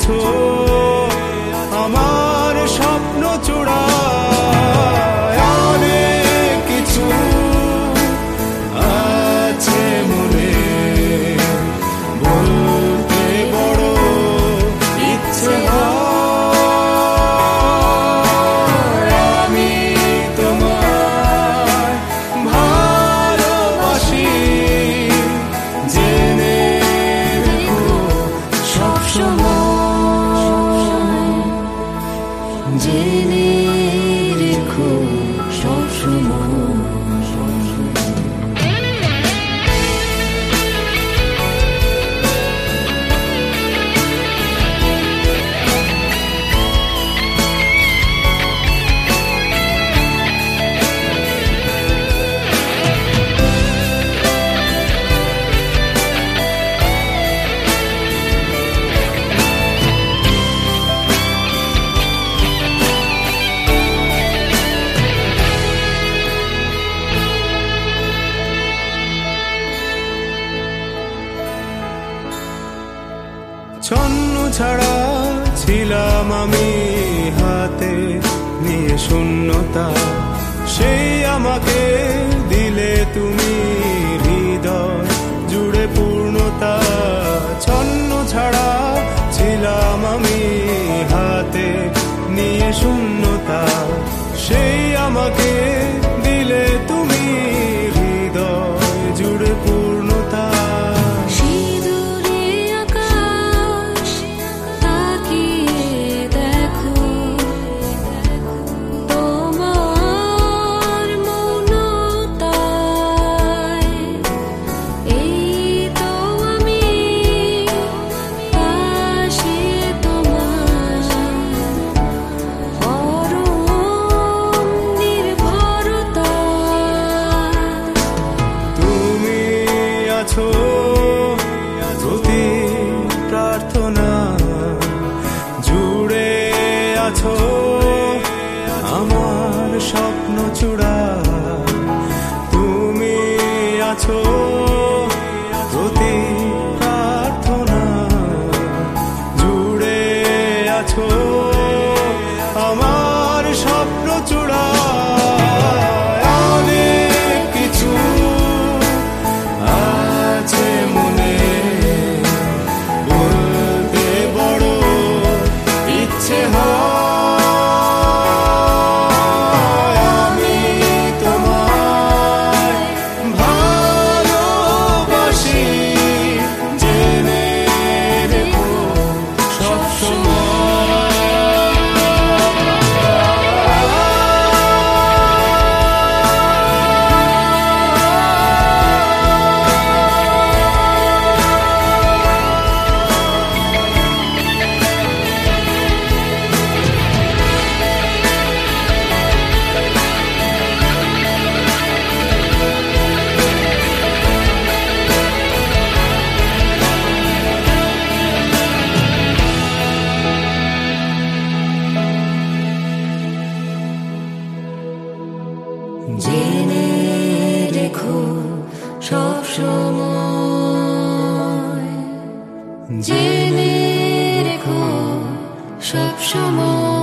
আছো আমার স্বপ্ন চূড়ায়, অনেক কিছু আছে মনে, বলতে বড় ইচ্ছে হয়। আমি তোমায় ভালোবাসি, জেনে রেখো সবসময়, জেনে রেখো সবসময়। ছন্ন ছাড়া ছিলাম আমি, হাতে নিয়ে শূন্যতা, সেই আমাকে দিলে তুমি হৃদয় জুড়ে পূর্ণতা। ছন্ন ছাড়া ছিলাম আমি, হাতে নিয়ে শূন্যতা, সেই আমাকে দিলে তুমি হৃদয় জুড়ে পূর্ণতা। প্রতি প্রার্থনা জুড়ে আছো আমার স্বপ্ন চূড়া, তুমি আছো প্রতি প্রার্থনা জুড়ে আছো আমার স্বপ্ন চূড়া। অনেক কিছু আছে মনে, বলতে বড় ইচ্ছে হয়। আমি তোমায় ভালোবাসি, জেনে রেখো সবসময়। জেনে রেখো সবসময়, জেনে রেখো সবসময়।